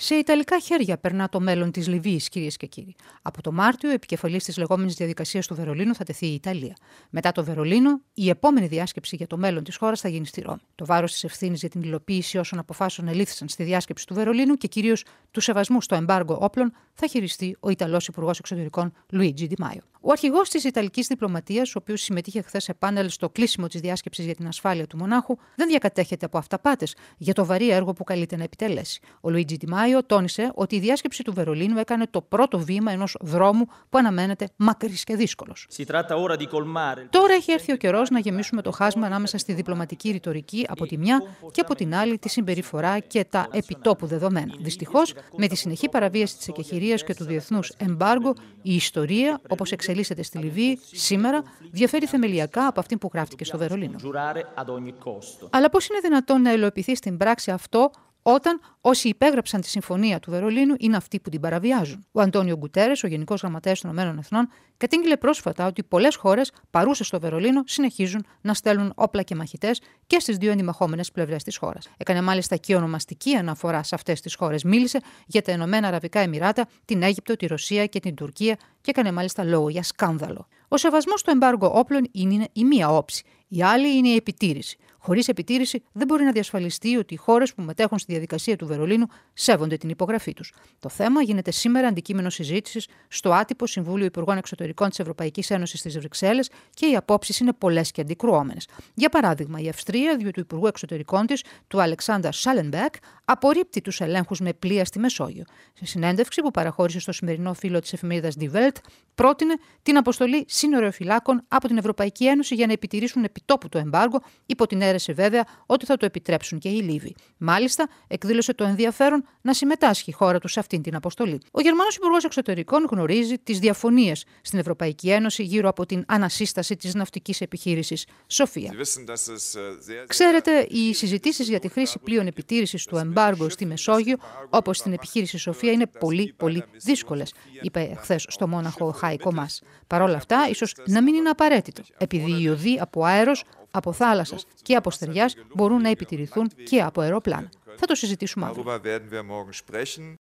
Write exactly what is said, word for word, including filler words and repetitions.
Σε ιταλικά χέρια περνά το μέλλον της Λιβύης, κυρίες και κύριοι. Από το Μάρτιο, επικεφαλής της λεγόμενης διαδικασίας του Βερολίνου θα τεθεί η Ιταλία. Μετά το Βερολίνο, η επόμενη διάσκεψη για το μέλλον της χώρας θα γίνει στη Ρώμη. Το βάρος της ευθύνης για την υλοποίηση όσων αποφάσεων ελήφθησαν στη διάσκεψη του Βερολίνου και κυρίως του σεβασμού στο εμπάργκο όπλων θα χειριστεί ο Ιταλός Υπουργός Εξωτερικών Λουίτζι Ντι Μάιο. Ο αρχηγός της Ιταλικής διπλωματίας, ο οποίος συμμετείχε χθες σε πάνελ στο κλείσιμο της διάσκεψης για την ασφάλεια του Μονάχου, δεν διακατέχεται από αυταπάτες για το βαρύ έργο που καλείται να επιτελέσει. Ο Λουίτζι Ντι Μάιο τόνισε ότι η διάσκεψη του Βερολίνου έκανε το πρώτο βήμα ενός δρόμου που αναμένεται μακρύς και δύσκολος. Τώρα έχει έρθει ο καιρός να γεμίσουμε το χάσμα ανάμεσα στη διπλωματική ρητορική από τη μια και από την άλλη τη συμπεριφορά και τα επιτόπου δεδομένα. Δυστυχώς, με τη συνεχή παραβίαση της εκεχηρίας και του διεθνούς εμπάργκο, η ιστορία, όπως εξελίσσεται στη Λιβύη σήμερα, διαφέρει θεμελιακά από αυτή που γράφτηκε στο Βερολίνο. Αλλά πώς είναι δυνατόν να ελοεπιθεί στην πράξη αυτό, όταν όσοι υπέγραψαν τη συμφωνία του Βερολίνου είναι αυτοί που την παραβιάζουν? Ο Αντώνιο Γκουτέρες, ο Γενικός Γραμματέας των Ηνωμένων Εθνών, κατήγγειλε πρόσφατα ότι πολλές χώρες παρούσες στο Βερολίνο συνεχίζουν να στέλνουν όπλα και μαχητές και στις δύο αντιμαχόμενες πλευρές της χώρας. Έκανε μάλιστα και ονομαστική αναφορά σε αυτές τις χώρες. Μίλησε για τα Ηνωμένα Αραβικά Εμιράτα, την Αίγυπτο, τη Ρωσία και την Τουρκία και έκανε μάλιστα λόγο για σκάνδαλο. Ο σεβασμός στο εμπάργκο όπλων είναι η μία όψη. Η άλλη είναι η επιτήρηση. Χωρίς επιτήρηση δεν μπορεί να διασφαλιστεί ότι οι χώρες που μετέχουν στη διαδικασία του Βερολίνου σέβονται την υπογραφή τους. Το θέμα γίνεται σήμερα αντικείμενο συζήτησης στο άτυπο Συμβούλιο Υπουργών Εξωτερικών της Ευρωπαϊκής Ένωσης στις Βρυξέλλες και οι απόψεις είναι πολλές και αντικρουόμενες. Για παράδειγμα, η Αυστρία, δια του Υπουργού Εξωτερικών της, του Αλεξάνδερ Σάλενμπεργκ, απορρίπτει τους ελέγχους με πλοία στη Μεσόγειο. Σε συνέντευξη που παραχώρησε στο σημερινό φύλλο της εφημερίδας Die Welt, πρότεινε την αποστολή σύνοριοφυλάκων από την Ευρωπαϊκή Ένωση για να επιτηρήσουν επιτόπου το εμπάργκο, υπό την αίρεση βέβαια ότι θα το επιτρέψουν και οι Λίβοι. Μάλιστα, εκδήλωσε το ενδιαφέρον να συμμετάσχει η χώρα του σε αυτήν την αποστολή. Ο Γερμανός Υπουργός Εξωτερικών γνωρίζει τις διαφωνίες στην Ευρωπαϊκή Ένωση γύρω από την ανασύσταση της ναυτικής επιχείρησης Σοφία. Ξέρετε, οι συζητήσεις για τη χρήση πλοίων επιτήρησης του εμπάργκο στη Μεσόγειο, όπως στην επιχείρηση Σοφία, είναι πολύ, πολύ δύσκολες, είπε χθες στο Μόναχο ο Χάικο Μάς. Παρ' όλα αυτά, ίσως να μην είναι απαραίτητο, επειδή οι οδοί από αέρος, από θάλασσας και από στεριάς μπορούν να επιτηρηθούν και από αεροπλάνα. Θα το συζητήσουμε αύριο.